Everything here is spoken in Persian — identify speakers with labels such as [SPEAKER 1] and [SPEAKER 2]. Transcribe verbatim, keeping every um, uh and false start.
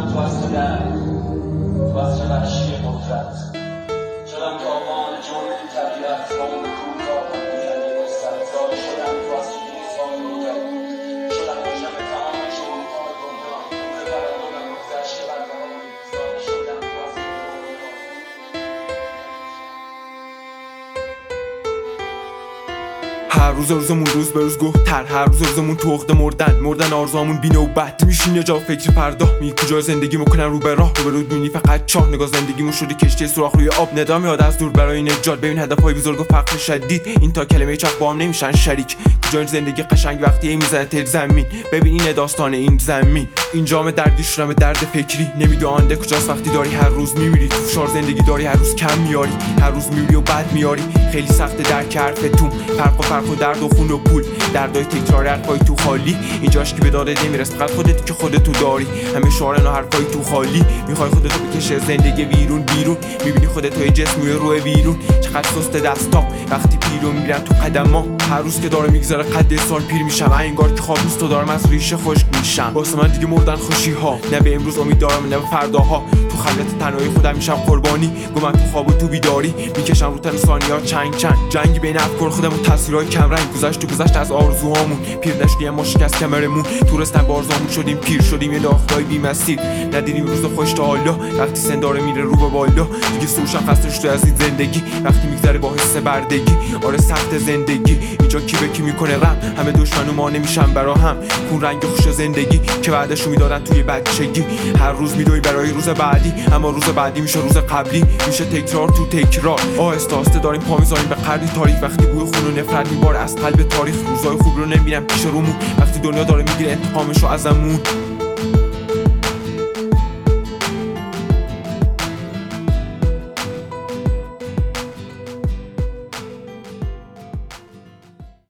[SPEAKER 1] تو از تو در تو از چه وحشی قدرت شدم تاوان جمعی طبیعت با اون کوتاه و میزنی مسترزای شدم تو از چه نیسان رویت شدم باشم تمام شروعات گمراه که ترددم گذشت بردهان نیستان شدم تو از
[SPEAKER 2] هر روز روزمون روز به روز گفتر، هر روز روزمون تو عقده مردن مردن آرزوامون بی نوبت میشینه جا فکر فردا می کجا زندگی میکنن رو به راه رو به رو دونی فقط چاه نگاه زندگیمون شده کشتی سوراخ روی آب ندا میاد از دور برای نجات ببین هدفهای بزرگ و فقر شدید این تا کلمه چاق با هم نمیشن شریک کجا زندگی قشنگ وقتی میزنه تر زمین ببین این داستان این زمین این جام دردی شدم درد فکری نمیدونده کجاست وقتی داری هر روز میمیری تو فشار زندگی داری هر روز کم میاری هر روز میمیری و بعد میاری خیلی سخته درک حرفتون فرق و فرق و درد و خون و پول دردای تکرار حرفای تو خالی اینجاش که به داده نمیرس فقط خودت که خودتو داری همه شعارنا حرفای تو خالی میخوای خودتو بکشه زندگی بیرون بیرون میبینی خودت توی جسمی روی بیرون چقدر سست دستا وقتی پیرو میرن تو قدما هر روز که داره میگذره قد سال پیر میشم انگار که خواب نیست تو دارم از ریشه خشک میشم واسه من دیگه مردن خوشی ها نه به امروز امید دارم نه به فرداها تو خلوت تنهایی خودم میشم قربانی گم من تو خواب و تو بیداری میکشم رو تن ثانیه‌ها چنگ چنگ جنگ بین افکار خودم و تاثیرهای کم رنگ گذشت تو گذشت از آرزوهامون پیر نشدیم ما شکست کمرمون تو رستن بارزامون شدیم پیر شدیم یه داخلای بی مسیر ندیدیم روز خوش تا حالا وقتی سن داره میره رو به بالا دیگه سوشم خسته شده از این زندگی وقتی میگذره با حس بردگی آره سخت زندگی اینجا کی به کی میکنه رم همه دشمنو ما نمیشن برا هم خون رنگ خوش زندگی که بعدشو میدادن توی بچگی هر روز میدوی برای روز بعدی اما روز بعدی میشه روز قبلی میشه تکرار تو تکرار آهسته آهسته داریم پا میذاریم به قرن تاریخ وقتی بوی خون و نفرت میباره از قلب تاریخ روزای خوب رو نمیبینم پیش رومون وقتی دنیا داره میگیره انتقامشو ازمون